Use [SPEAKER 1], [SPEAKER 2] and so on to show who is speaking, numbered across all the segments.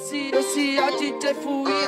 [SPEAKER 1] Esse é o DJ Fuinha.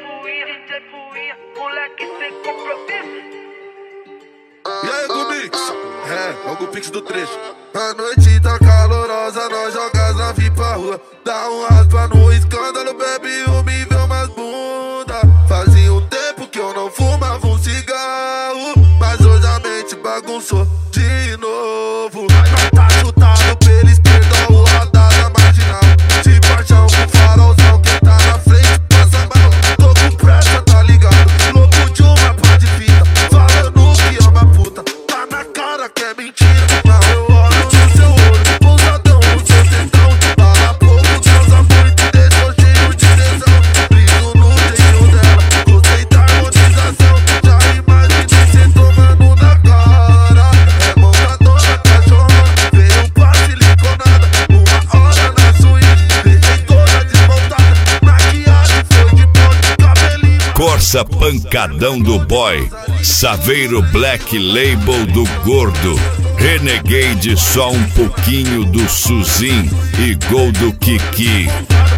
[SPEAKER 2] Moleque sem compromisso.
[SPEAKER 3] E aí, Gumix? É o Gupix do trecho. A noite tá calorosa, nós joga na VIP pra rua. Dá um raspa no escândalo, bebe uma e vê umas bunda. Fazia um tempo que eu não fumava um cigarro, mas hoje a mente bagunçou de novo. Tá chutado pela esquerda, o radar da marginal. De paixão com farolzão, quem tá na frente passa mal. Tô com pressa, tá ligado? Louco de uma pá de fita, falando que ama puta. Tá na cara que é mentira, mas eu olho no seu olho, pousadão no seu tentão. Fala pouco, transa muito, deixou cheio de tesão. Briso no jeitinho dela, gostei da harmonização. Já imaginei cê tomando na cara. É montadona, cachorra, veio pra siliconada. Uma hora na suíte, deixei toda desmontada. Maquiagem foi de ponte, cabelinho.
[SPEAKER 4] Corsa pancadão do boy, Saveiro Black Label do gordo, Renegade só um pouquinho do Suzin e gol do Kiki.